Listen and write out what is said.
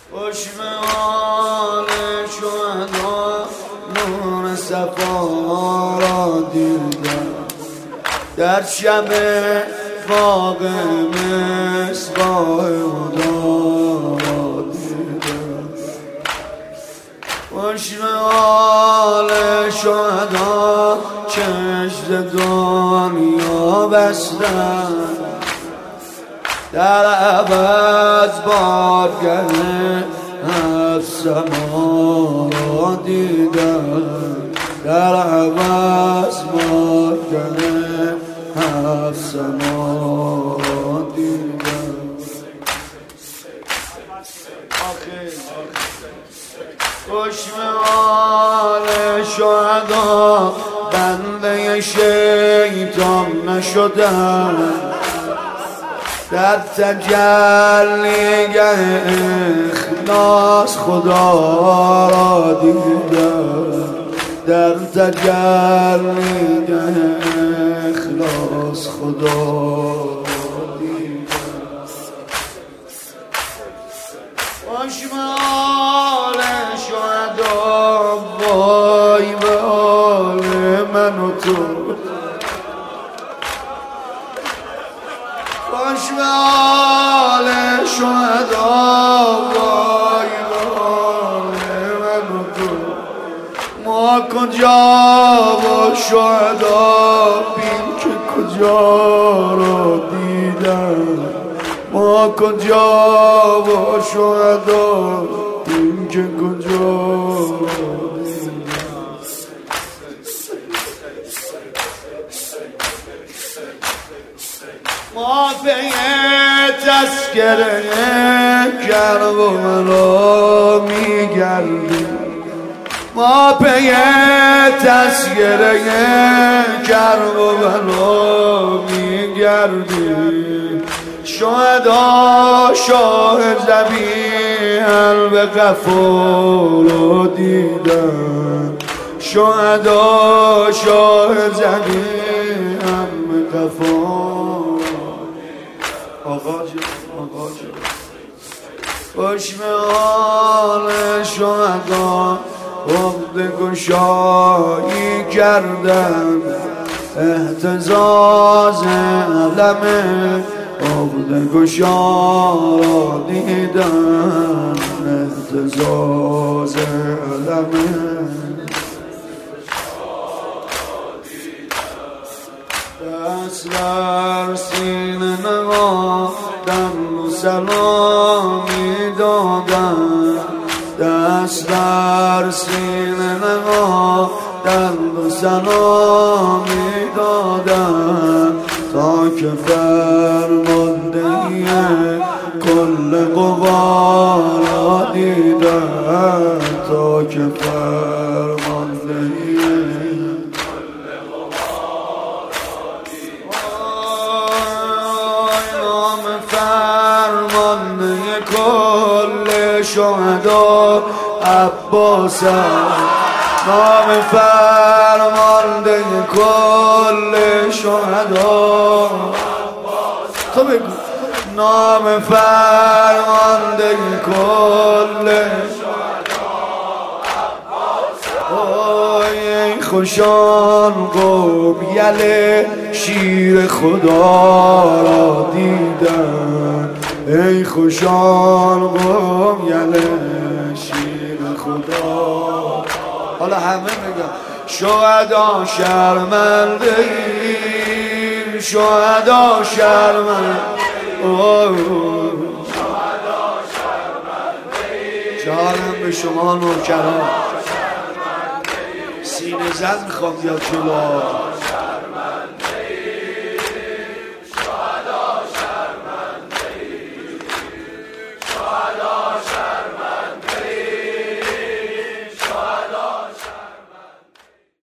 خوش به حال شهدا نور صفا را دیدم در شب باغ مصباح هدا را دیدم. خوش به حال شهدا چشم دنیا بستم در عوض بارگه نفس ما را دیدم در عوض بارگه نفس ما را دیدم. خوش به حال شهدا بنده شیطان نشدم در تجلیگه اخلاص خدا را دیدم در تجلیگه اخلاص خدا را دیدم. خوش به حال شهدا وای به حال من و تو خوش به حال شهدا وای به حال من و تو ما کجا و شهدا بین که کجا را دیدم ما کجا و شهدا بین که کجا را ما پی تذکره کرب و مرا میگردیم ما پی تذکره کرب و مرا میگردیم شهدا شاه ذبیح به غفور رو دیدم شهدا شاه ذبیح به غفور آقا جان خوش به حال شهدا عقد گشایی کردم اهتزاز علم عقد گشا را دیدم اهتزاز علم دست بر سینه نهادم و سلامی دادم دست بر سینه نهادم و سلامی دادم تا که فرماندهی کل قوا را دیدم تا که فرماندهی فرمانده کل شهدا عباس نام فرمانده کل شهدا تو بگو نام فرمانده کل شهدا ای خوشان قوم یله شیر خدا را دیدن ای خوشان قوم یله شیر خدا. حالا همه میگن شهدا شرمنده ایم شهدا شرمنده جانم به شما نوکران سینه زن میخوام یا چلا